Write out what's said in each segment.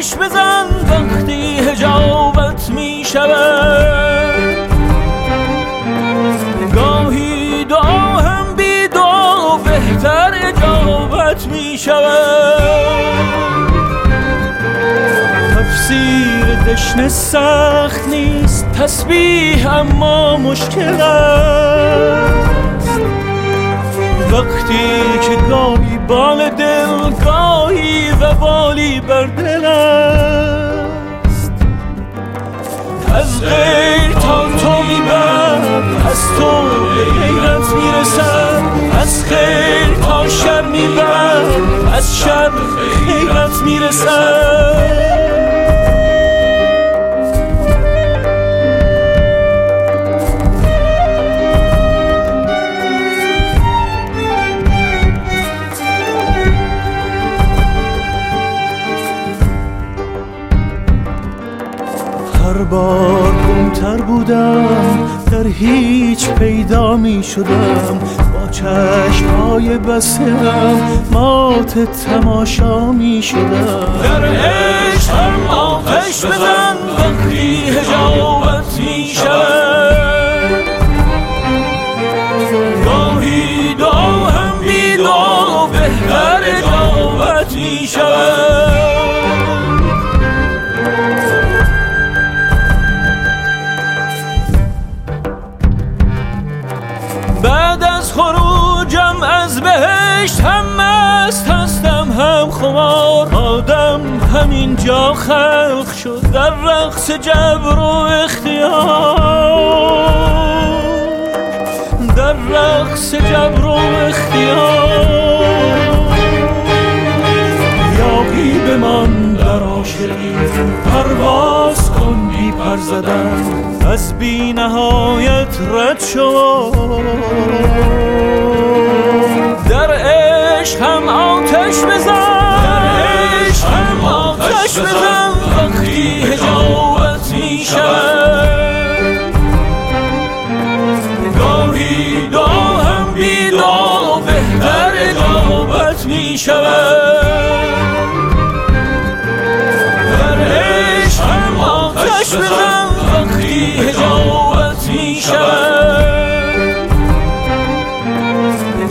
آتش بزن وقتی حجابت می شود. گاهی دعا هم بی دعا بهتر اجابت می شود. تفسیر دشنه سخت نیست تسبیح اما مشکل است. وقتی که گاهی بال دل گاهی وبالی بر دل است. از غیر تا تو میبرد از تو به غیرت میرسد. از خیر تا شر میبرد از شر به غیرت میرسد. هر بار گمتر بودم در هیچ پیدا می شدم. با چشم‌های بسته‌ام مات تماشا می شدم. در عشق هم آتش بزن وقتی حجابت می شود. گاهی دعا هم بی دعا بهتر اجابت می شود. بعد از خروجم از بهشت هم مست هستم هم خمار. آدم همینجا خلق شد در رقص جبر و اختیار. در رقص جبر و اختیار. یاقی بمان در عاشقی پرواز کن بی پر زدن. از بی نهایت رد شو. در عشق هم آتش بزن. در عشق هم آتش بزن وقتی حجابت می شود. گاهی دعا هم بی دعا بهتر اجابت می شود. در عشق هم آتش بزن وقتی حجابت می شود.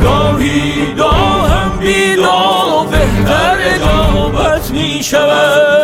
گاهی دعا هم بی دعا بهتر اجابت می شود.